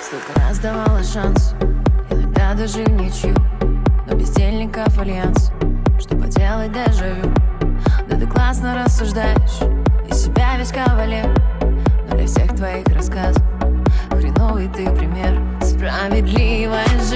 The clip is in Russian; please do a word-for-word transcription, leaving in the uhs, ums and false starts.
Столько раз давала шанс, иногда даже в ничью, но бездельников альянс, что поделать дежавю. Да ты классно рассуждаешь, из себя весь кавалер, но для всех твоих рассказов хреновый ты пример. Справедливая